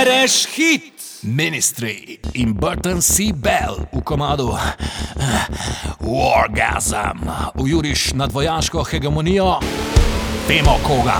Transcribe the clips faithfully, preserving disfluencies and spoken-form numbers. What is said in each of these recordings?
Veres hit! Ministry in Burton C. Bell u komadu Wargasm. U juriš nad vojaško hegemonijo vemo koga.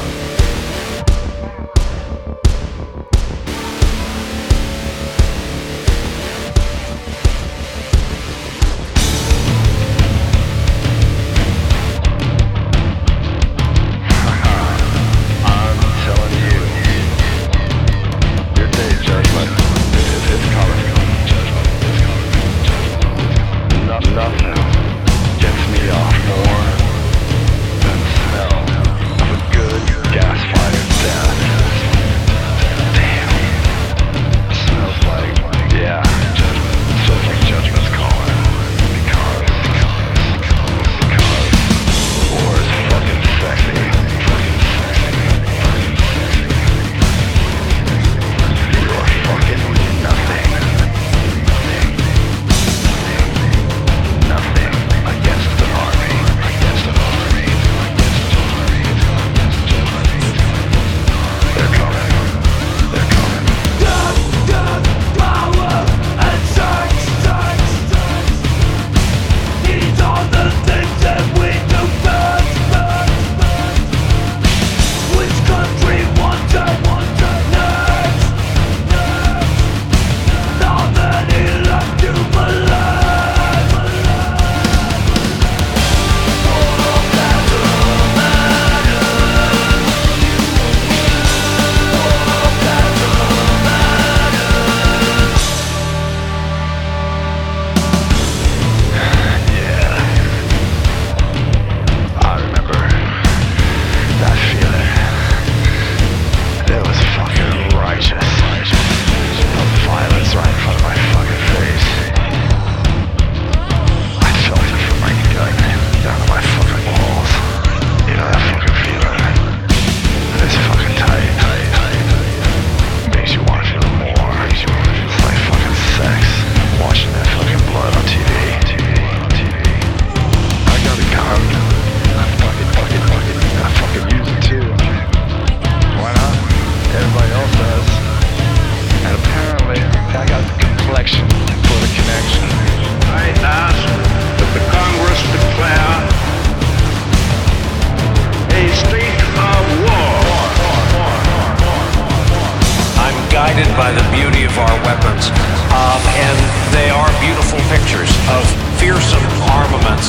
Nothing gets me off more than the smell of a good gas-fired death. Damn. It smells like, yeah, judgment. It smells like judgment's calling. Because, because, because war is fucking sexy. Fucking sexy. Fucking sexy. You're fucking nothing. Nothing against an army, against an army, against an army, against an army. They're coming, they're coming. Death, death, power, and sex, sex, sex. These are the things that we do best, best, best. Which country wants it, wants it next, next? How many left to believe? Guided by the beauty of our weapons, um, and they are beautiful pictures of fearsome armaments.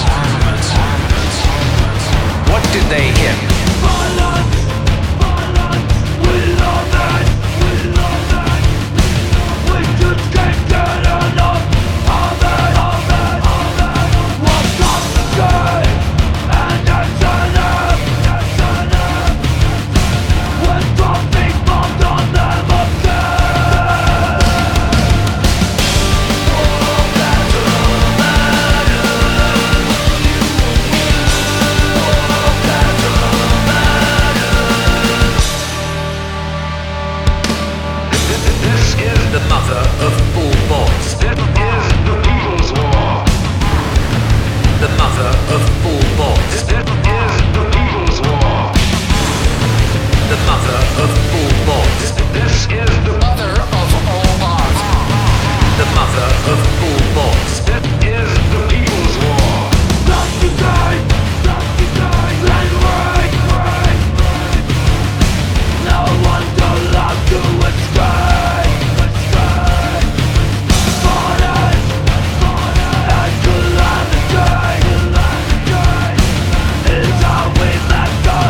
What did they hit? Violence, violence, we love it, we love it. We just can't get enough of it, of it, of it. What's up to say? And that's enough, that's enough. We're dropping bombs on them again. The mother of all boys. It is the People's War. The mother of all boys. It is the People's War. The mother of all boys. This is the mother of all art. The mother of all boys. It is the People's War. Stop the game, stop the game. Right, right, right, right. No one's allowed to escape, escape. Violence, violence, and calamity, calamity is how we make the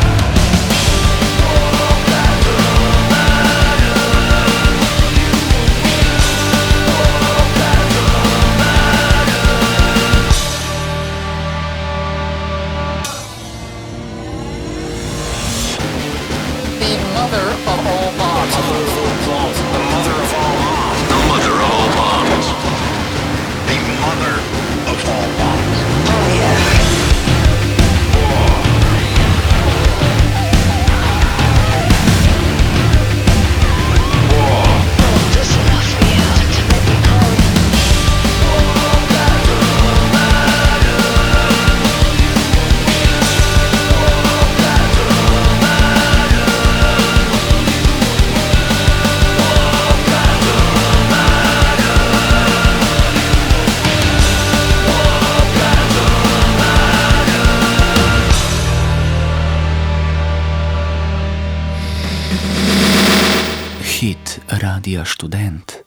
best. Radia Študent.